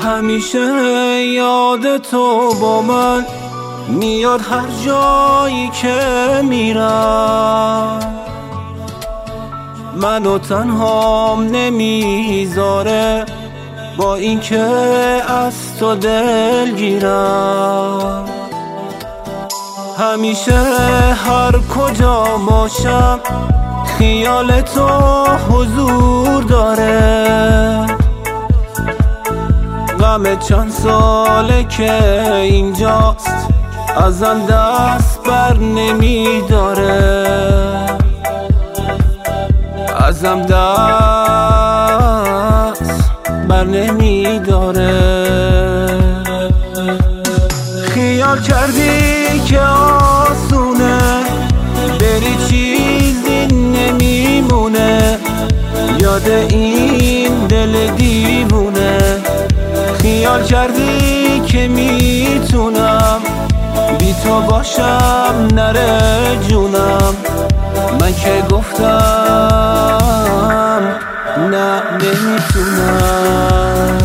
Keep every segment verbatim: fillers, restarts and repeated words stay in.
همیشه یاد تو با من میاد هر جایی که میرم، منو تنهام نمیذاره با اینکه از تو دلگیرم. همیشه هر کجا باشم خیال تو حضور داره، غم چند ساله که اینجاست ازم دست بر نمیداره، ازم دست بر نمیداره. خیال کردی که آسونه بری چیزی نمیمونه، یاد این دل دیوونه. خیال کردی که میتونم بی تو باشم نره جونم، من که گفتم نه نمیتونم.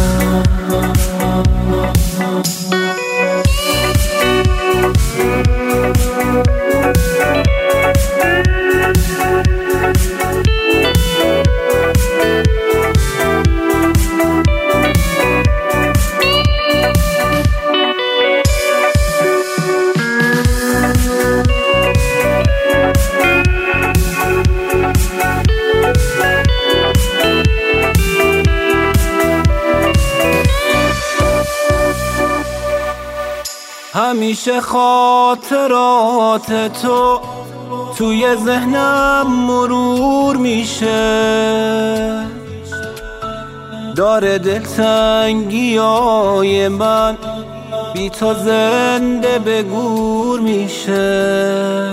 همیشه خاطرات تو توی ذهنم مرور میشه، داره دلتنگیای من بی تو زنده به گور میشه.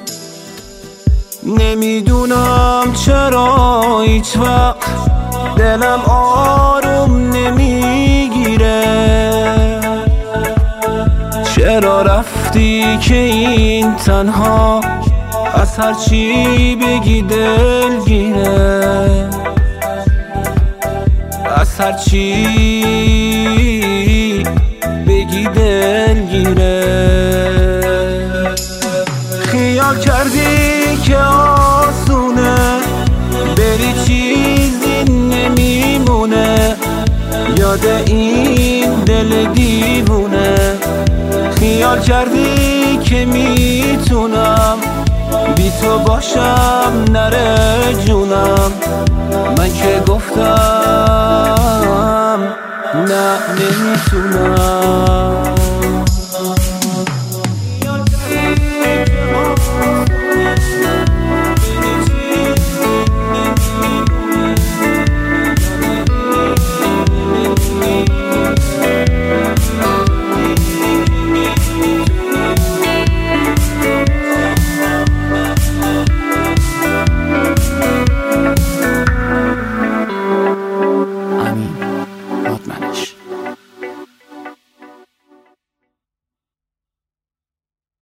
نمیدونم چرا هیچ وقت دلم آروم نمیگیره، چرا رفتی که این تنها از هر چی بگی دلگیره، از هر چی بگی دلگیره. خیال کردی که آسونه بری چیزی نمیمونه، یاد این دل دیوونه. خیال کردی که میتونم بی تو باشم نره جونم، من که گفتم نه نمیتونم.